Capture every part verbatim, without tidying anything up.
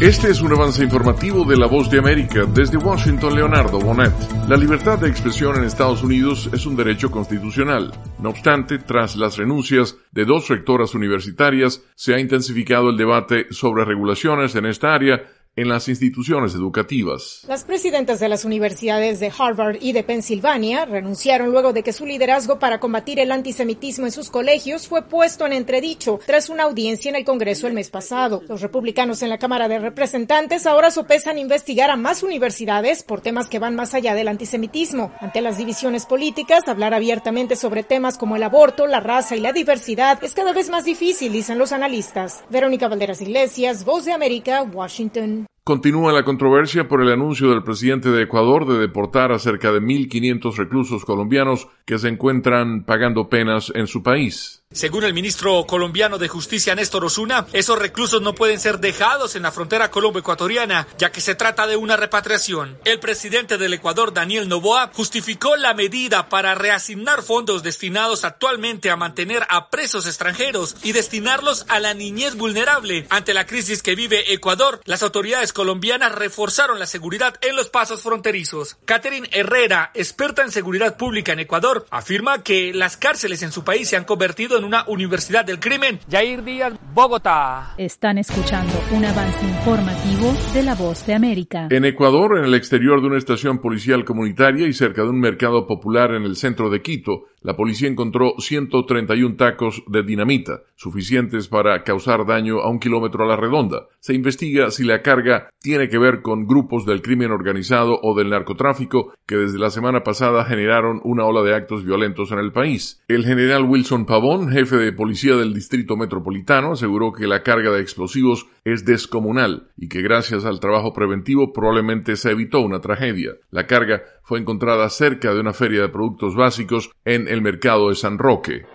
Este es un avance informativo de La Voz de América. Desde Washington, Leonardo Bonet. La libertad de expresión en Estados Unidos es un derecho constitucional. No obstante, tras las renuncias de dos rectoras universitarias, se ha intensificado el debate sobre regulaciones en esta área en las instituciones educativas. Las presidentas de las universidades de Harvard y de Pensilvania renunciaron luego de que su liderazgo para combatir el antisemitismo en sus colegios fue puesto en entredicho tras una audiencia en el Congreso el mes pasado. Los republicanos en la Cámara de Representantes ahora sopesan investigar a más universidades por temas que van más allá del antisemitismo. Ante las divisiones políticas, hablar abiertamente sobre temas como el aborto, la raza y la diversidad es cada vez más difícil, dicen los analistas. Verónica Valderas Iglesias, Voz de América, Washington. Continúa la controversia por el anuncio del presidente de Ecuador de deportar a cerca de mil quinientos reclusos colombianos que se encuentran pagando penas en su país. Según el ministro colombiano de Justicia, Néstor Osuna, esos reclusos no pueden ser dejados en la frontera colombo-ecuatoriana, ya que se trata de una repatriación. El presidente del Ecuador, Daniel Noboa, justificó la medida para reasignar fondos destinados actualmente a mantener a presos extranjeros y destinarlos a la niñez vulnerable. Ante la crisis que vive Ecuador, las autoridades colombianas reforzaron la seguridad en los pasos fronterizos. Catherine Herrera, experta en seguridad pública en Ecuador, afirma que las cárceles en su país se han convertido en una universidad del crimen. Yair Díaz, Bogotá. Están escuchando un avance informativo de La Voz de América. En Ecuador, en el exterior de una estación policial comunitaria y cerca de un mercado popular en el centro de Quito, la policía encontró ciento treinta y uno tacos de dinamita, suficientes para causar daño a un kilómetro a la redonda. Se investiga si la carga tiene que ver con grupos del crimen organizado o del narcotráfico que desde la semana pasada generaron una ola de actos violentos en el país. El general Wilson Pavón, jefe de policía del Distrito Metropolitano, aseguró que la carga de explosivos es descomunal y que gracias al trabajo preventivo probablemente se evitó una tragedia. La carga fue encontrada cerca de una feria de productos básicos en el mercado de San Roque.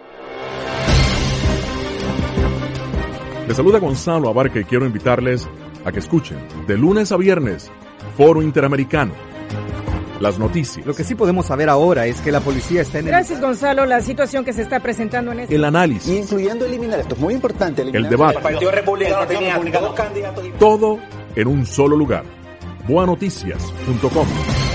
Les saluda Gonzalo Abarca y quiero invitarles a que escuchen de lunes a viernes Foro Interamericano. Las noticias. Lo que sí podemos saber ahora es que la policía está en el... Gracias, Gonzalo. La situación que se está presentando en este... El análisis. Incluyendo eliminar, esto es muy importante. El debate. El Partido Republicano tenía dos candidatos. Todo en un solo lugar. boa noticias punto com.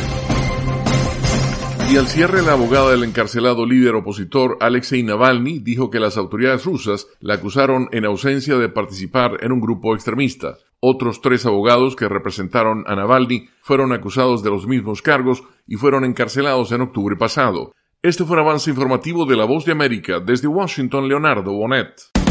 Y al cierre, la abogada del encarcelado líder opositor Alexei Navalny dijo que las autoridades rusas la acusaron en ausencia de participar en un grupo extremista. Otros tres abogados que representaron a Navalny fueron acusados de los mismos cargos y fueron encarcelados en octubre pasado. Este fue un avance informativo de La Voz de América. Desde Washington, Leonardo Bonet.